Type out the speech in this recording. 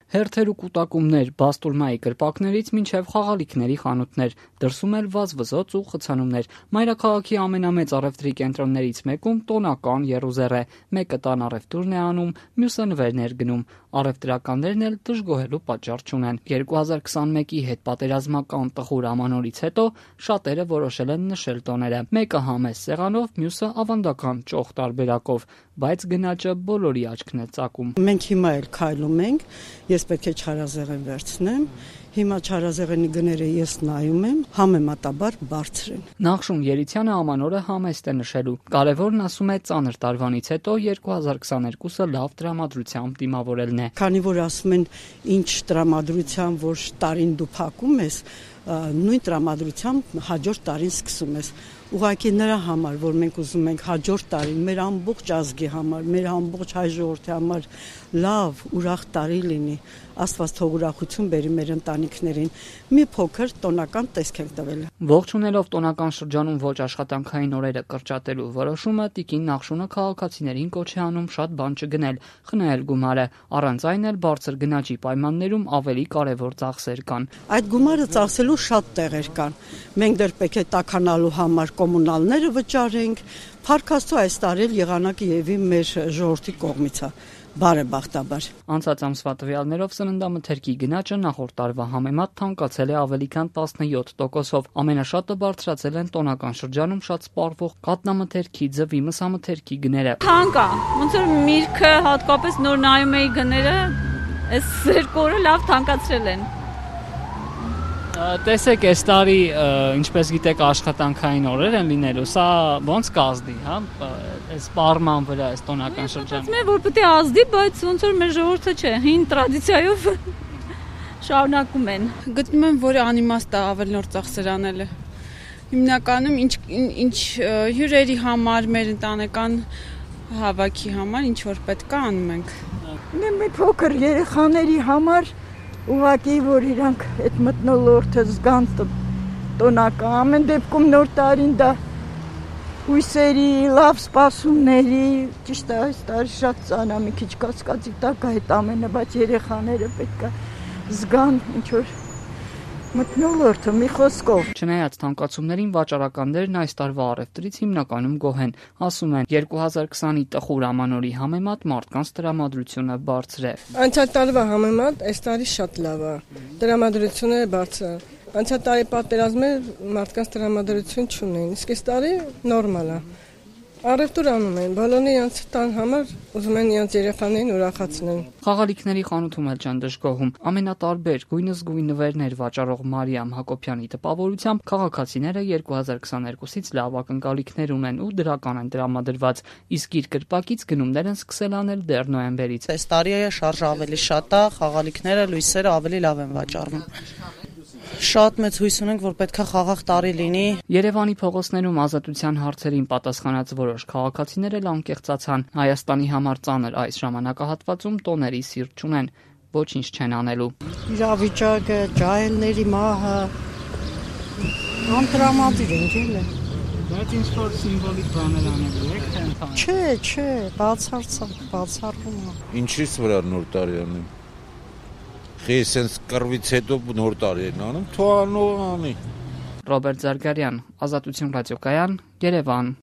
Հերթեր ու կուտակումներ, բաստուրմայի կրպակներից մինչև խաղալիքների խանութներ, դրսում էլ վազվզոց ու խցանումներ։ Մայրաքաղաքի ամենամեծ առևտրի կենտրոններից մեկում տոնական եռուզեռ է։ Մեկը տան առևտուրն է անում, մյուսը նվերներ գնում։ Առևտրականներն էլ դժգոհելու պատճառ չունեն։ 2021-ի հետպատերազմական տխուր ամանորից հետո շատերը որոշել են նշել տոները։ Մեկը համեստ սեղանով, մյուսը ավանդական ճոխ տարբերակով, բայց գնաճը բոլորի աչքն է ծակում։ Մենք հիմա էլ քայլում ենք, ես պետք է չարազեղեն վերցնեմ, հիմա չարազեղենի գները ես նայում եմ, համեմատաբար բարձր են։ Նախշուն Երիցյանը ամանորը համեստ է նշելու։ Կարևորն ասում է ծանր տարվանից հետո 2022-ը լավ տրամադրությամբ դիմավորելն է։ Քանի որ ասում են ինչ տրամադրությամբ որ տարին դու փակում ես, նույն տրամադրությամբ հաջորդ տարին սկսում ես։ Ուղղակի նրա համար, որ մենք ուզում ենք հաջորդ տարին մեր ամբողջ ազգի համար, մեր ամբողջ հայ ժողովրդի համար լավ, ուրախ տարի լինի, Աստված թող ուրախություն բերի մեր ընտանիքներին, մի փոքր տոնական տեսք ենք տվել։ Ողջունելով տոնական շրջանում ոչ աշխատանքային օրերը կրճատելու որոշումը, տիկին Նախշունը քաղաքացիներին կոչ է անում շատ բան չգնել, խնայել գումարը, առանց այն էլ բարձր գնաճի պայմաններում ավելի կարևոր ծախսեր կան։ Այդ գումարը ծախսելու շատ տեղեր կան։ Մենք դեռ պետք է տաքանալու համար կոմունալները վճարենք, փառք Աստծո այս տարի եղանակը եւի մեր ժողովրդի կողմից է, բարեբախտաբար։ Անցած ամսվա տվյալներով սննդամթերքի գնաճը նախորդ տարվա համեմատ թանկացել է ավելի քան 17%-ով։ Ամենաշատը բարձրացել են տոնական շրջանում շատ սպառվող կատնամթերքի, ձվի, մսամթերքի գները։ Թանկ է, ոնց որ միրգը հատկապես նոր նայում էի գները, այս երկու օրը լավ թանկացրել են։ Տեսեք, այս տարի, ինչպես գիտեք, աշխատանքային օրեր են լինելու, սա ոնց կազդի, հա, այս սպառման վրա, այս տոնական շրջանում։ Ես որ պետք է ազդի, բայց ոնց որ մեր ժողովուրդը չէ, հին տրադիցիայով շարունակում են։ Գտնում եմ, որ անիմաստ է ավելի նոր ծախսեր անելը։ Հիմնականում ինչ հյուրերի համար, մեր ընտանեկան հավաքի համար, ինչ որ պետք է անում ենք։ Մի փոքր երեխաների համար ուղղակի որ իրանք այդ մթնոլորտը զգան տոնական, ամեն դեպքում նոր տարին դա հույսերի, լավ սպասումների, ճիշտ է այս տարի շատ ծանր, մի քիչ կասկածի տակ է այդ ամենը, բայց երեխաները պետք է զգան ինչ որ մթնոլորտը մի խոսքով։ Չնայած թանկացումներին վաճառականներն այս տարվա առևտրից հիմնականում գոհ են, ասում են 2020-ի տխուր ամանորի համեմատ մարդկանց տրամադրությունը բարձր է։ Անցյալ տարվա համեմատ այս տարի շատ լավ է։ Տրամադրությունը բարձր։ Անցյալ տարի պատերազմը մարդկանց տրամադրություն չունեն, իսկ այս տարի նորմալ է։ Առևտուր անում են, բոլորը իրենց տան համար ուզում են իրենց երեխաներին ուրախացնել։ Խաղալիքների խանութում էլ չեն դժգոհում։ Ամենատարբեր գույնզգույն նվերներ վաճառող Մարիամ Հակոբյանի տպավորությամբ քաղաքացիները 2022-ից լավ ակնկալիքներ ունեն ու դրական են տրամադրված, իսկ իր կրպակից գնումներ են սկսել անել դեռ նոյեմբերից։ Այս տարի շարժը ավելի շատ է, խաղալիքները, լույսերը ավելի լավ են վաճառվում։ Շատ մեծ հույս ունենք, որ պետք է խաղաղ տարի լինի։ Երևանի փողոցներում ազատության հարցերին պատասխանած որոշ քաղաքացիներ էլ անկեղծացան։ Հայաստանի համար ծանր այս ժամանակահատվածում տոների սիրտ չունեն, ոչինչ չեն անելու։ Իրավիճակը, ջահելների մահը, անտրամադիր են ելը։ Բայց ինչ որ սիմվոլիկ բաներ անելու եք, թե ընդհանուր։ Չէ, բացառվում է։ Ինչի՞ց վրա նոր տարի անեմ։ Խիսենց կռվից հետո նոր տարի են անում, թողանող անի։ Ռոբերտ Զարգարյան, Ազատություն ռադիոկայան, Երևան։